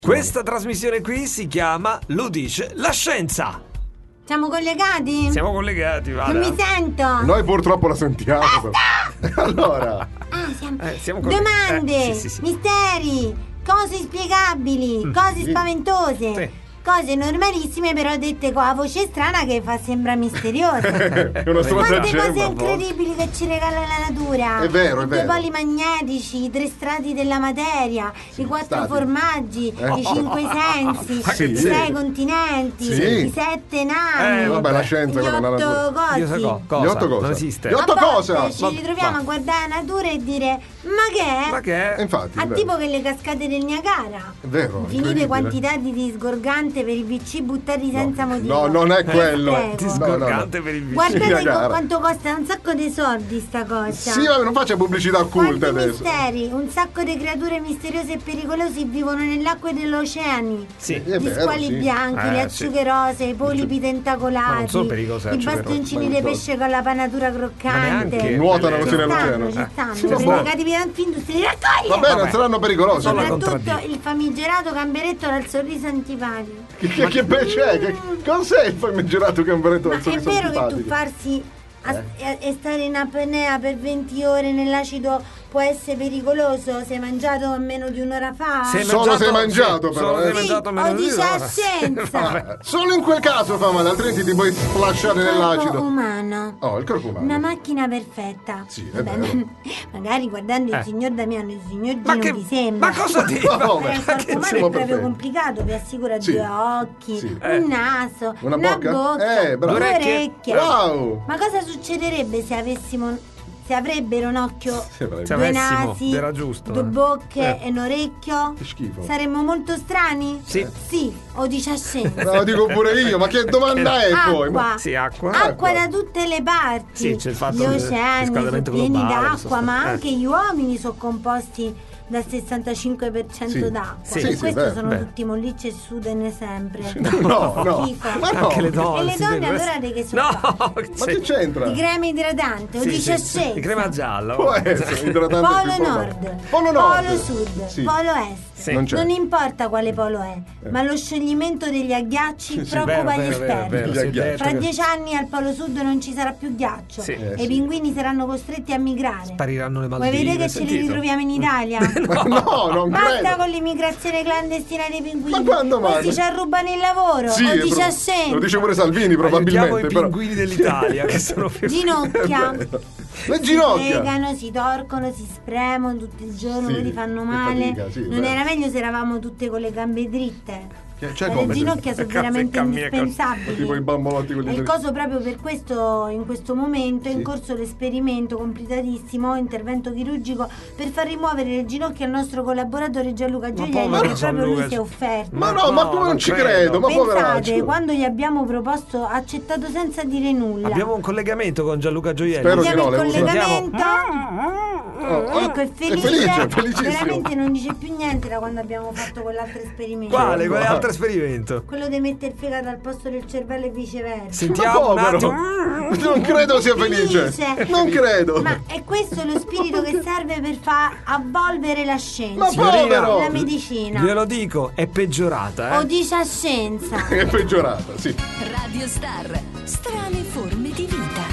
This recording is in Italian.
Questa trasmissione qui si chiama Lo dice la scienza. Siamo collegati? Siamo collegati, Vale. Non mi sento. Noi purtroppo la sentiamo. Allora. Siamo Domande, sì. misteri, cose inspiegabili, cose spaventose. Sì. Cose normalissime però dette con la voce strana che fa sembra misteriosa. È uno Quante stratagemma. cose incredibili che ci regala la natura. È vero, è I vero. due poli magnetici, i 3 strati della materia, i 4 stati. formaggi, i 5 sensi, Sì. i 6 continenti, Sì. i 7 nani, Vabbè, la scienza gli quella non ha 8 Io so cosi. cosa? Gli 8 cosa? Non esiste. Gli 8 A volte cosa? ci ritroviamo a guardare la natura e dire ma che è? Ma che è? Infatti, Ah, è vero. tipo che le cascate del Niagara. È vero, Infinite incredibile. quantità di sgorgante per i VC buttati senza motivo. No, non è quello. Prego. Ti No, sgorgante per il vicino. Guardate Niagara. quanto costa un sacco di soldi sta cosa. Sì, vabbè, non faccia pubblicità occulte Quanti adesso. misteri, un sacco di creature misteriose e pericolose vivono nell'acqua e negli oceani. Sì. È Gli vero, squali sì. bianchi, le acciughe rose, i polipi tentacolati, Ma non sono pericolose le i acciughe bastoncini rose. di pesce con la panatura croccante. neanche. Nuotano Ci così Ci nell'oceano. stanno, Sì, per vabbè. i cattivi anfindustri li raccoglie. Va bene, non Vabbè. saranno pericolosi. Non la Soprattutto contraddico. il famigerato gamberetto dal sorriso antipatico. Che pesce è? Che cos'è il famigerato gamberetto Ma del è sorriso vero che antipatico? tuffarsi e stare in apnea per 20 ore nell'acido può essere pericoloso? Se hai mangiato meno di un'ora fa? Solo se hai mangiato, sì, però, solo se hai Sì, mangiato meno o di dice un'ora. a scienza. Solo in quel caso fa male, altrimenti ti puoi splasciare Il corpo nell'acido. umano. Oh, il corpo umano. Una macchina perfetta. Sì, è Vabbè, vero. magari guardando il signor Damiano e il signor Ma Gino che ti sembra. Ma cosa dici? No, Ma il corpo umano è siamo proprio perfetti. complicato, vi assicura Sì. 2 occhi, Sì. un naso, Una bocca? bocca, Bravo. 2 Orecchie. orecchie. Wow! Ma cosa succederebbe se avrebbero un occhio, Sì, bravo. Se 2 avessimo, nasi, era giusto, 2 bocche e un orecchio? Che schifo. Saremmo molto strani? Sì. Sì, o dice a scienza. No, lo dico pure io, ma che domanda è poi? Acqua. Sì, acqua. Acqua da tutte le parti. Sì, c'è il fatto Gli del oceani sono riscaldamento pieni globale, d'acqua, ma eh. anche gli uomini sono composti dal 65% Sì. d'acqua. Sì, Per sì, questo beh, sono beh. tutti mollicci e sudano sempre. No. Schifo. Ma no. Anche le donne. E le si donne deve- allora di che sono No, fatte? Ma che c'entra? Di crema idratante, o Sì, dice sì, scienza. di crema gialla. Può essere idratante Polo più nord, Polo nord. polo sud, Sì. polo est. Sì. Non c'è. Non importa quale polo è, ma lo scioglimento degli agghiacci preoccupa gli esperti. Gli agghiacci. Fra 10 anni al Polo Sud non ci sarà più ghiaccio Sì. e sì. i pinguini saranno costretti a migrare. Spariranno le Vuoi Maldive. vedere che ce li sentito? ritroviamo in Italia? No, non Basta credo. con l'immigrazione clandestina dei pinguini. Ma quando mai? Questi ci arrubano il lavoro. Sì, o è dice a lo scienza. dice pure Salvini Aiutiamo probabilmente. i però. pinguini dell'Italia che sono più Ginocchia. Le Si ginocchia. piegano, si torcono, si spremono tutto il giorno, Sì, poi ti fanno che male. fatica, sì, Non beh. era meglio se eravamo tutte con le gambe dritte? Cioè, Le come? ginocchia sono Cazzo, veramente cammina così. indispensabili. Tipo i bambolotti quelli E il del- coso proprio per questo in questo momento è in Sì. corso l'esperimento completatissimo, intervento chirurgico per far rimuovere le ginocchia al nostro collaboratore Gianluca Gioielli, povero che proprio Gianluca. lui si è offerto. Ma no, ma come non ci credo? Ma Pensate, poveraccio. quando gli abbiamo proposto, ha accettato senza dire nulla. Abbiamo un collegamento con Gianluca Gioielli. Spero di Abbiamo no, il le collegamento. Oh, Ecco, è felice. felicissimo. Veramente non dice più niente da quando abbiamo fatto quell'altro esperimento. Quale? Quale altro esperimento? Quello di mettere il fegato al posto del cervello e viceversa. Sentiamo un povero. attimo. Non credo sia felice. Non credo. Ma è questo lo spirito che serve per far avvolvere la scienza. Ma povero. La medicina. Glielo dico, è peggiorata, O dice a scienza. È peggiorata, sì. Radio Star, strane forme di vita.